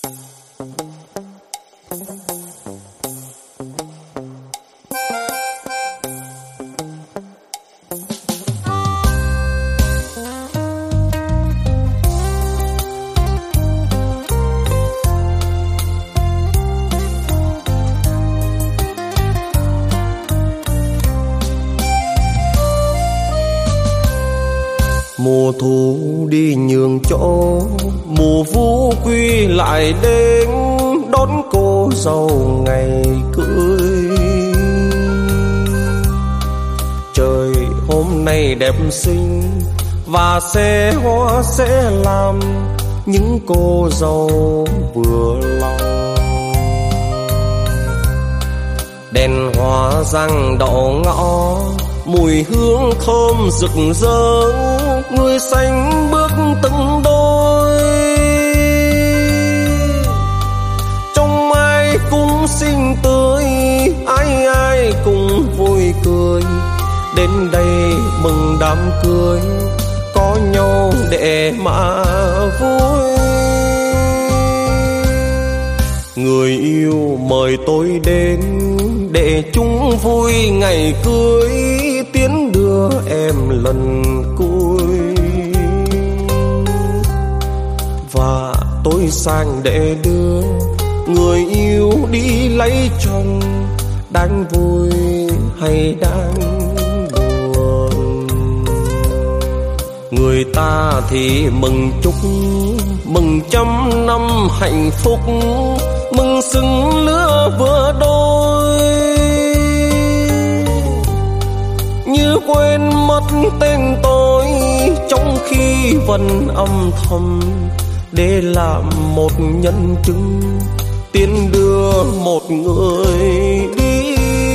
Mùa thu đi nhường chỗ, mùa vũ quy lại đến đón cô dâu ngày cưới. Trời hôm nay đẹp xinh và xe hoa sẽ làm những cô dâu vừa lòng. Đèn hoa răng đậu ngõ, mùi hương thơm rực rỡ, người xanh bước từng đôi. Trong ai cũng xinh tươi, ai ai cũng vui cười. Đến đây mừng đám cưới, có nhau để mà vui. Người yêu mời tôi đến để chung vui ngày cưới, tiến đưa em lần cuối. Và tôi sang để đưa người yêu đi lấy chồng, đang vui hay đang buồn. Người ta thì mừng chúc, mừng trăm năm hạnh phúc, mừng xứng lứa vừa đôi. Như quên mất tên tôi trong khi vẫn âm thầm, để làm một nhân chứng tiến đưa một người đi.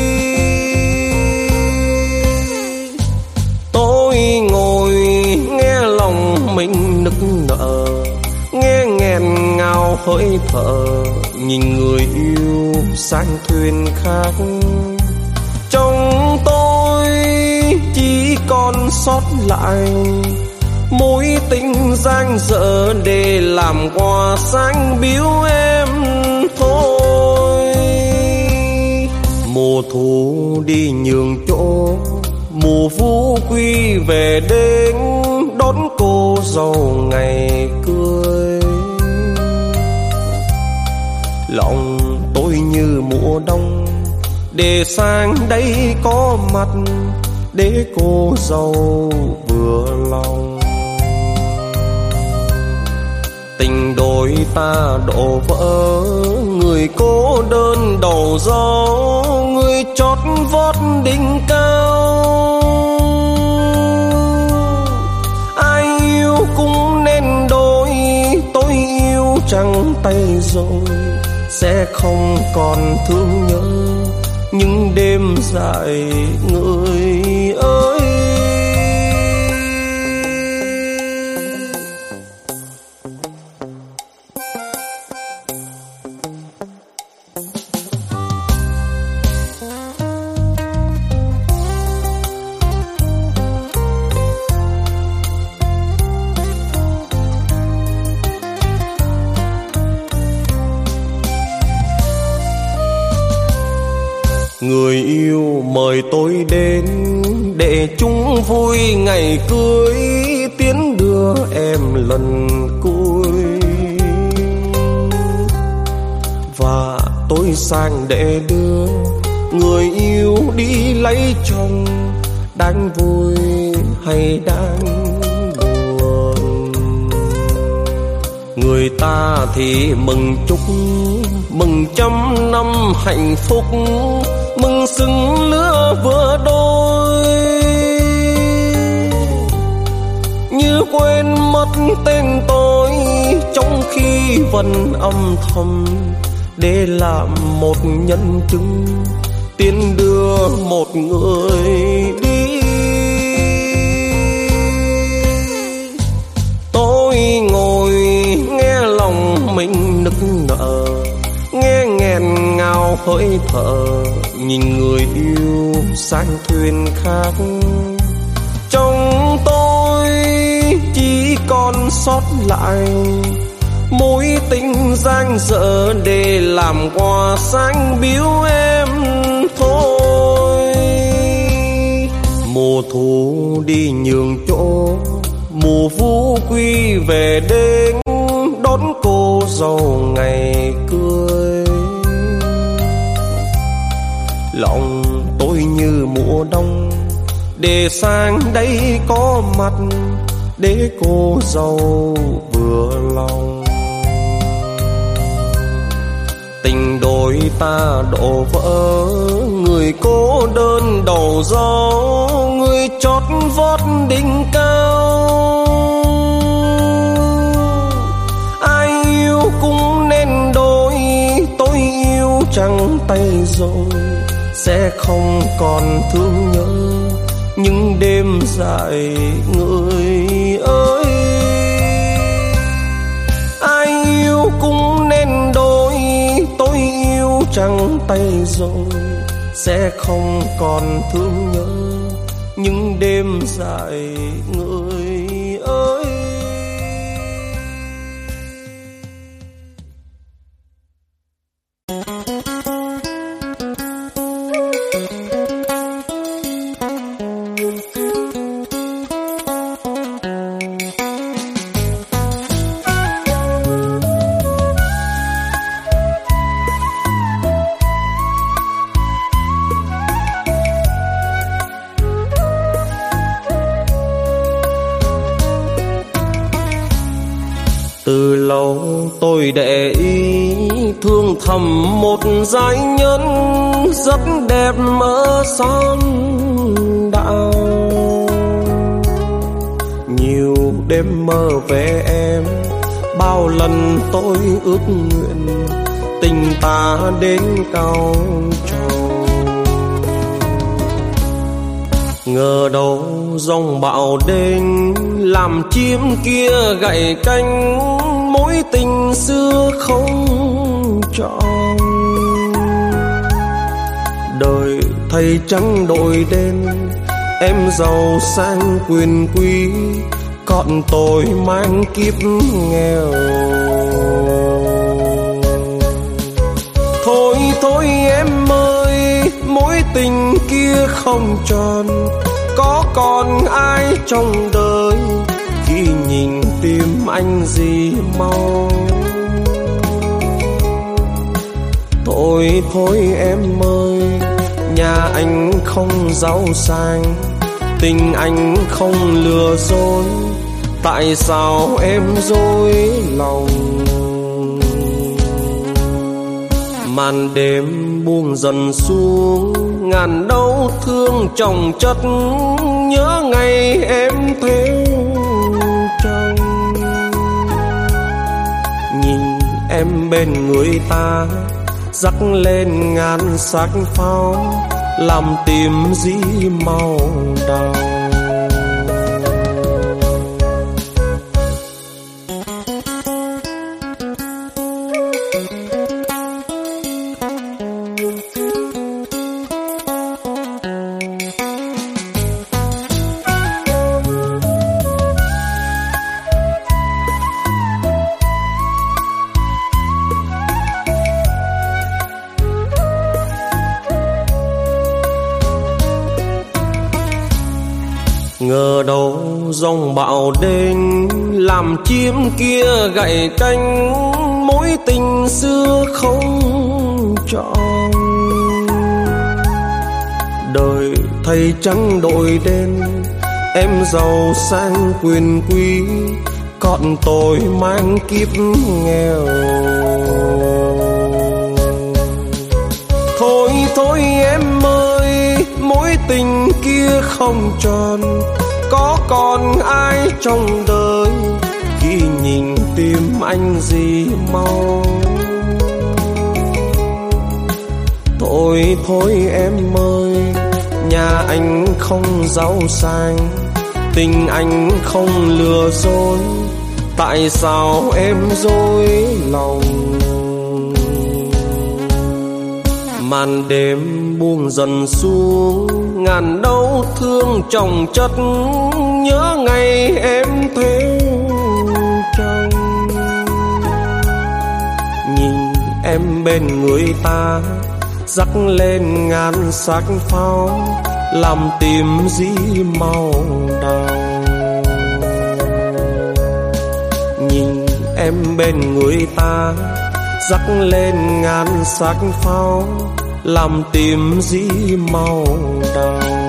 Tôi ngồi nghe lòng mình nức nở, nghe nghẹn ngào hơi thở, nhìn người yêu sang thuyền khác. Trong tôi chỉ còn sót lại mối tình dang dở để làm quà sáng biếu em thôi. Mùa thu đi nhường chỗ, mùa vũ quy về đến đón cô dâu ngày cưới. Lòng tôi như mùa đông, để sang đây có mặt, để cô dâu vừa lòng. Tình đôi ta đổ vỡ, người cô đơn đầu gió, người chót vót đỉnh cao. Ai yêu cũng nên đôi, tôi yêu trắng tay rồi, sẽ không còn thương nhớ những đêm dài người ơi. Người yêu mời tôi đến để chung vui ngày cưới, tiến đưa em lần cuối. Và tôi sang để đưa người yêu đi lấy chồng, đang vui hay đang buồn. Người ta thì mừng chúc, mừng trăm năm hạnh phúc, mừng xứng lứa vừa đôi. Như quên mất tên tôi trong khi vẫn âm thầm, để làm một nhân chứng tiến đưa một người đi. Tôi ngồi nghe lòng mình nức nở, nghe nghẹn ngào hơi thở, nhìn người yêu sang thuyền khác. Trong tôi chỉ còn sót lại mối tình dang dở để làm quà sáng biếu em thôi. Mùa thu đi nhường chỗ, mùa vũ quy về đến đón cô dâu ngày cưới. Lòng tôi như mùa đông, để sang đây có mặt để cô dâu vừa lòng. Tình đôi ta đổ vỡ, người cô đơn đầu gió, người chót vót đỉnh cao. Ai yêu cũng nên đôi, tôi yêu trắng tay rồi sẽ không còn thương nhớ những đêm dài người ơi. Ai yêu cũng nên đôi, tôi yêu trắng tay rồi sẽ không còn thương nhớ những đêm dài người ơi. Từ lâu tôi để ý thương thầm một giai nhân rất đẹp ở xóm đạo. Nhiều đêm mơ về em, bao lần tôi ước nguyện tình ta đến cao trầu. Ngờ đâu giông bão đến làm chim kia gãy cánh, mối tình xưa không trọn. Đời thay trắng đổi đen, em giàu sang quyền quý, còn tôi mang kiếp nghèo. Thôi thôi em ơi, mối tình kia không tròn, có còn ai trong đời khi nhìn tim anh gì mau. Thôi thôi em ơi, nhà anh không giàu sang, tình anh không lừa dối, tại sao em dối lòng. Màn đêm buông dần xuống, ngàn đau thương chồng chất, nhớ ngày em theo chồng. Nhìn em bên người ta rắc lên ngàn sắc pháo, làm tim dĩ màu đau. Ngờ đâu giông bão đến làm chim kia gãy cánh, mối tình xưa không trọn. Đời thay trắng đổi đen, em giàu sang quyền quý, còn tôi mang kiếp nghèo. Thôi thôi em ơi, mối tình kia không tròn, có còn ai trong đời khi nhìn tim anh gì mau. Thôi thôi em ơi, nhà anh không giàu sang, tình anh không lừa dối, tại sao em dối lòng. Màn đêm buông dần xuống, ngàn đau thương chồng chất, nhớ ngày em theo chồng. Nhìn em bên người ta rắc lên ngàn sắc pháo, làm tìm dĩ màu đào. Nhìn em bên người ta rắc lên ngàn sắc pháo, làm tìm dĩ màu đào.